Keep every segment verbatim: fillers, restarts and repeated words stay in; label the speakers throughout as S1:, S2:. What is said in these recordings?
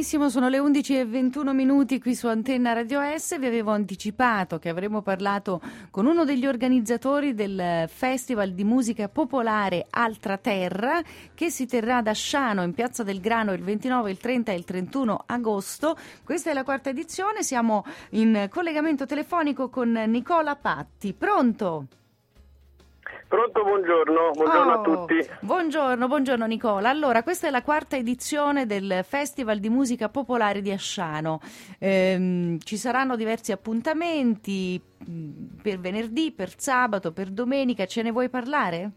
S1: Benissimo, sono le undici e ventuno minuti qui su Antenna Radio S. Vi avevo anticipato che avremmo parlato con uno degli organizzatori del Festival di musica popolare Altra Terra, che si terrà ad Asciano in Piazza del Grano il ventinove, il trenta e il trentuno agosto. Questa è la quarta edizione, siamo in collegamento telefonico con Nicola Patti. Pronto?
S2: Pronto, buongiorno, buongiorno
S1: oh,
S2: a tutti.
S1: Buongiorno, buongiorno Nicola. Allora, questa è la quarta edizione del Festival di musica popolare di Asciano. Ehm, ci saranno diversi appuntamenti mh, per venerdì, per sabato, per domenica. Ce ne vuoi parlare?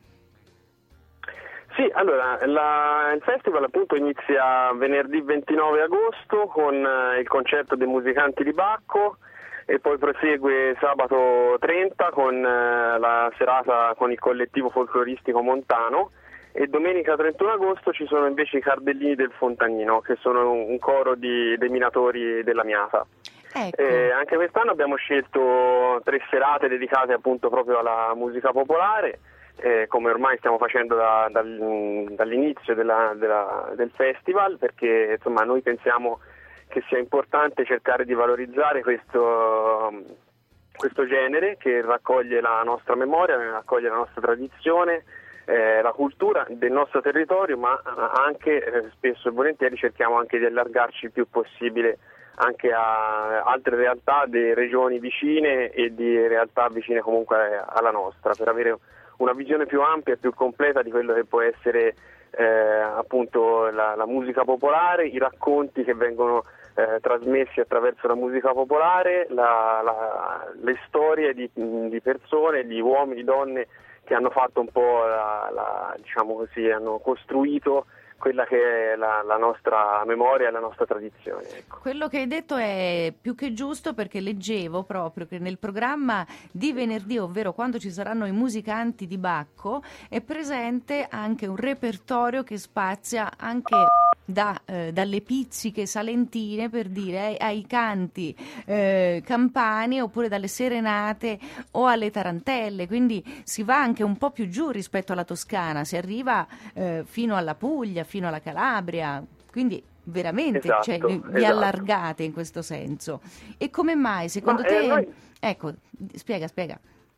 S2: Sì, allora, la, il festival appunto inizia venerdì ventinove agosto con eh, il concerto dei musicanti di Bacco, e poi prosegue sabato trenta con eh, la serata con il collettivo folcloristico Montano, e domenica trentuno agosto ci sono invece i Cardellini del Fontanino, che sono un coro di, dei minatori della Miata.
S1: Ecco.
S2: Eh, anche quest'anno abbiamo scelto tre serate dedicate appunto proprio alla musica popolare, eh, come ormai stiamo facendo da, dal, dall'inizio della, della, del festival, perché insomma noi pensiamo che sia importante cercare di valorizzare questo, questo genere che raccoglie la nostra memoria, raccoglie la nostra tradizione, eh, la cultura del nostro territorio, ma anche eh, spesso e volentieri cerchiamo anche di allargarci il più possibile anche a altre realtà di regioni vicine e di realtà vicine comunque alla nostra, per avere una visione più ampia e più completa di quello che può essere eh, appunto la, la musica popolare, i racconti che vengono Eh, trasmessi attraverso la musica popolare, la, la, le storie di, di persone, di uomini, di donne che hanno fatto un po' la, la, diciamo così, hanno costruito quella che è la, la nostra memoria e la nostra tradizione. Ecco.
S1: Quello che hai detto è più che giusto, perché leggevo proprio che nel programma di venerdì, ovvero quando ci saranno i musicanti di Bacco, è presente anche un repertorio che spazia anche da, eh, dalle pizziche salentine, per dire, ai, ai canti eh, campani, oppure dalle serenate o alle tarantelle, quindi si va anche un po' più giù rispetto alla Toscana, si arriva eh, fino alla Puglia, fino alla Calabria, quindi veramente
S2: esatto,
S1: cioè, vi
S2: esatto.
S1: allargate in questo senso. E come mai secondo
S2: Ma,
S1: te
S2: eh, noi...
S1: ecco, spiega spiega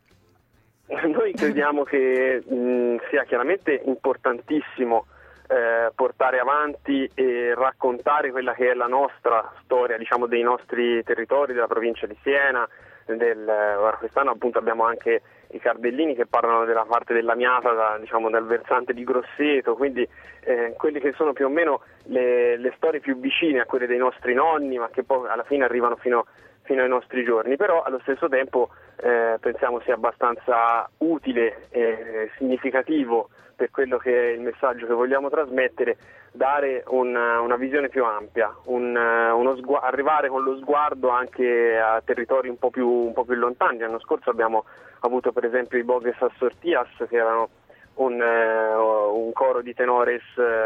S2: Noi crediamo che mh, sia chiaramente importantissimo eh, portare avanti e raccontare quella che è la nostra storia, diciamo, dei nostri territori, della provincia di Siena. Del, ora quest'anno appunto abbiamo anche i Cardellini che parlano della parte della Miata, da, diciamo dal versante di Grosseto, quindi eh, quelle che sono più o meno le, le storie più vicine a quelle dei nostri nonni, ma che poi alla fine arrivano fino, fino ai nostri giorni. Però allo stesso tempo eh, pensiamo sia abbastanza utile e significativo, per quello che è il messaggio che vogliamo trasmettere, dare una, una visione più ampia, un, uno sgu- arrivare con lo sguardo anche a territori un po' più, un po' più lontani. L'anno scorso abbiamo avuto per esempio i Bogues Assortias, che erano un, uh, un coro di tenores,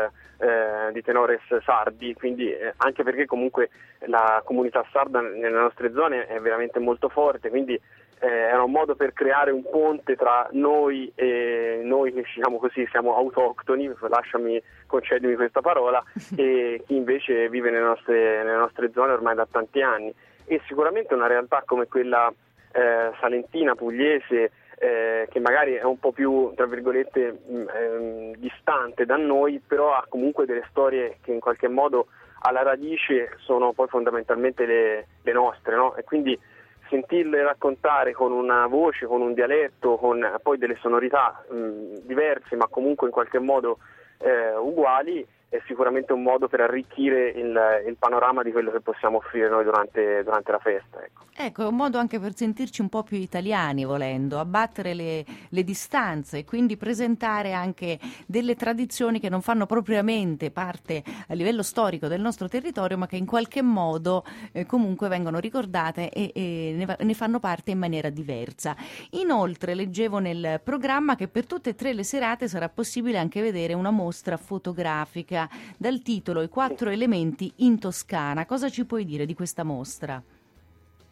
S2: uh, di tenores sardi, quindi eh, anche perché comunque la comunità sarda nelle nostre zone è veramente molto forte, quindi Eh, era un modo per creare un ponte tra noi e noi che, diciamo così, siamo autoctoni, lasciami, concedimi questa parola, e chi invece vive nelle nostre, nelle nostre zone ormai da tanti anni. E sicuramente una realtà come quella eh, salentina, pugliese, eh, che magari è un po' più, tra virgolette, mh, ehm, distante da noi, però ha comunque delle storie che in qualche modo alla radice sono poi fondamentalmente le, le nostre, no? E quindi sentirle raccontare con una voce, con un dialetto, con poi delle sonorità mh, diverse, ma comunque in qualche modo eh, uguali, è sicuramente un modo per arricchire il, il panorama di quello che possiamo offrire noi durante, durante la festa. Ecco.
S1: Ecco, è un modo anche per sentirci un po' più italiani, volendo, abbattere le, le distanze e quindi presentare anche delle tradizioni che non fanno propriamente parte a livello storico del nostro territorio, ma che in qualche modo eh, comunque vengono ricordate e, e ne, va, ne fanno parte in maniera diversa. Inoltre leggevo nel programma che per tutte e tre le serate sarà possibile anche vedere una mostra fotografica dal titolo I quattro elementi in Toscana. Cosa ci puoi dire di questa mostra?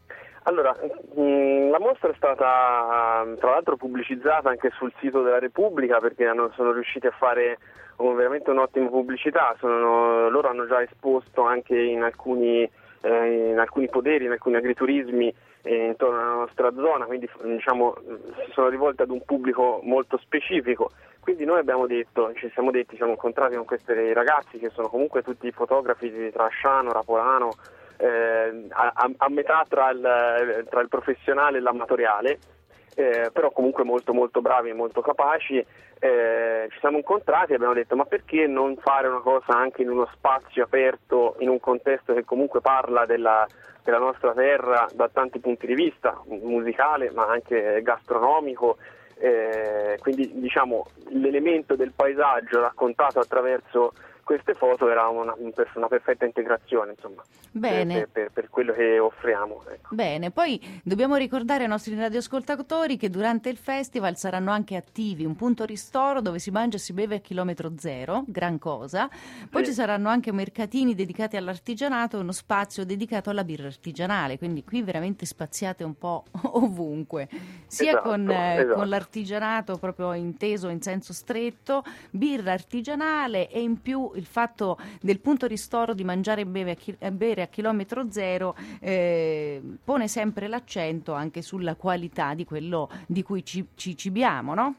S2: Allora, mh, la mostra è stata tra l'altro pubblicizzata anche sul sito della Repubblica, perché hanno, sono riusciti a fare un, veramente un'ottima pubblicità. Sono, loro hanno già esposto anche in alcuni, eh, in alcuni poderi, in alcuni agriturismi eh, intorno alla nostra zona, quindi diciamo si sono rivolti ad un pubblico molto specifico. Quindi noi abbiamo detto, ci siamo detti, ci siamo incontrati con questi ragazzi che sono comunque tutti fotografi di Trasciano, Rapolano, eh, a, a metà tra il, tra il professionale e l'amatoriale, eh, però comunque molto molto bravi e molto capaci. Eh, ci siamo incontrati e abbiamo detto: ma perché non fare una cosa anche in uno spazio aperto, in un contesto che comunque parla della, della nostra terra da tanti punti di vista, musicale ma anche gastronomico. Eh, quindi diciamo l'elemento del paesaggio raccontato attraverso queste foto era una, una perfetta integrazione, insomma.
S1: Bene.
S2: Per, per, per quello che offriamo. Ecco.
S1: Bene, poi dobbiamo ricordare ai nostri radioascoltatori che durante il festival saranno anche attivi un punto ristoro dove si mangia e si beve a chilometro zero, gran cosa. Poi sì. Ci saranno anche mercatini dedicati all'artigianato e uno spazio dedicato alla birra artigianale, quindi qui veramente spaziate un po' ovunque, sia
S2: esatto,
S1: con, eh,
S2: esatto.
S1: con l'artigianato proprio inteso in senso stretto, birra artigianale, e in più il fatto del punto ristoro di mangiare e bere a, chi- a, bere a chilometro zero eh, pone sempre l'accento anche sulla qualità di quello di cui ci, ci cibiamo, no?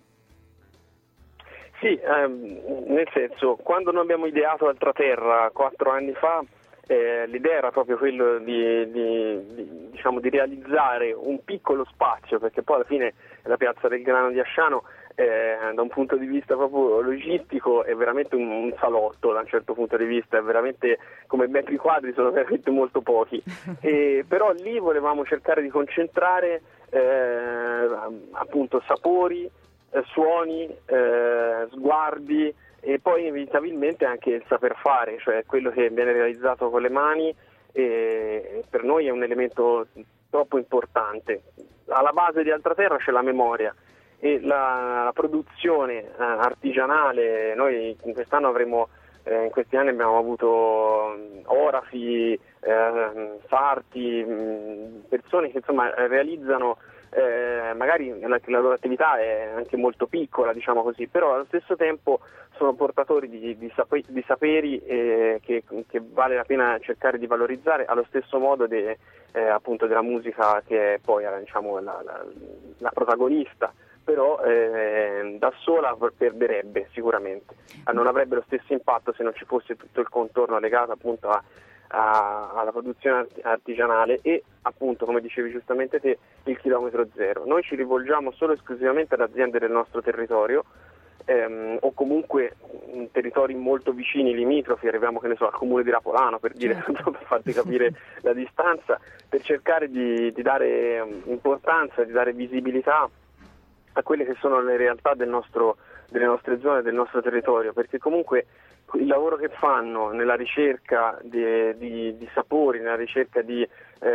S2: Sì, ehm, nel senso, quando noi abbiamo ideato Altra Terra quattro anni fa, eh, l'idea era proprio quello di, di, di, diciamo, di realizzare un piccolo spazio, perché poi alla fine la piazza del Grano di Asciano Eh, da un punto di vista proprio logistico è veramente un, un salotto, da un certo punto di vista è veramente, come metri quadri sono veramente molto pochi, e, però lì volevamo cercare di concentrare eh, appunto sapori, eh, suoni, eh, sguardi e poi inevitabilmente anche il saper fare, cioè quello che viene realizzato con le mani, e per noi è un elemento troppo importante. Alla base di Altra Terra c'è la memoria e la, la produzione eh, artigianale. Noi in quest'anno avremo, eh, in questi anni abbiamo avuto mh, orafi, eh, sarti, mh, persone che insomma realizzano, eh, magari la, la loro attività è anche molto piccola, diciamo così, però allo stesso tempo sono portatori di, di, sape, di saperi eh, che, che vale la pena cercare di valorizzare, allo stesso modo de, eh, appunto della musica, che è poi diciamo la, la, la protagonista. Però eh, da sola perderebbe sicuramente, non avrebbe lo stesso impatto se non ci fosse tutto il contorno legato appunto a, a, alla produzione artigianale e appunto, come dicevi giustamente te, il chilometro zero. Noi ci rivolgiamo solo e esclusivamente ad aziende del nostro territorio, ehm, o comunque in territori molto vicini, limitrofi, arriviamo che ne so al comune di Rapolano, per dire, certo. Per farti capire la distanza, per cercare di, di dare importanza, di dare visibilità a quelle che sono le realtà del nostro, delle nostre zone, del nostro territorio, perché comunque il lavoro che fanno nella ricerca di, di, di sapori, nella ricerca di,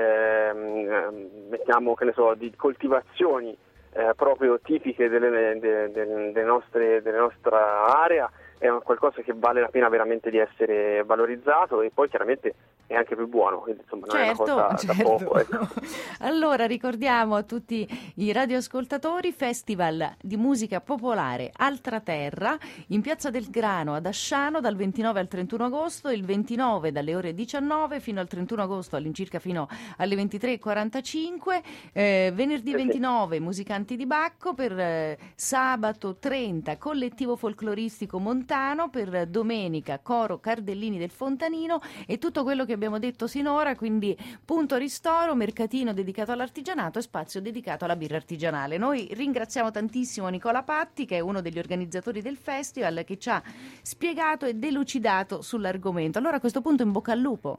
S2: eh, mettiamo, che ne so, di coltivazioni eh, proprio tipiche delle, de, de, delle nostre, della nostra area, è qualcosa che vale la pena veramente di essere valorizzato, e poi chiaramente è anche più buono, quindi insomma non
S1: certo,
S2: è una cosa
S1: certo.
S2: da poco. Ecco.
S1: Allora ricordiamo a tutti i radioascoltatori: Festival di musica popolare Altra Terra in Piazza del Grano ad Asciano dal ventinove al trentuno agosto, il ventinove dalle ore diciannove fino al trentuno agosto all'incirca fino alle ventitré e quarantacinque, eh, venerdì ventinove musicanti di Bacco, per eh, sabato trenta collettivo folcloristico montano, per domenica coro Cardellini del Fontanino, e tutto quello che abbiamo detto sinora, quindi punto ristoro, mercatino dedicato all'artigianato e spazio dedicato alla birra artigianale. Noi ringraziamo tantissimo Nicola Patti, che è uno degli organizzatori del festival, che ci ha spiegato e delucidato sull'argomento. Allora a questo punto in bocca al lupo.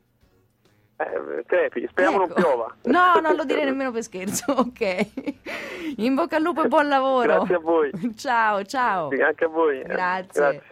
S2: Eh, crepi, speriamo
S1: ecco.
S2: non piova.
S1: No, non lo direi nemmeno per scherzo, ok. In bocca al lupo e buon lavoro.
S2: Grazie a voi.
S1: Ciao, ciao.
S2: Sì, anche a voi.
S1: Grazie.
S2: Grazie.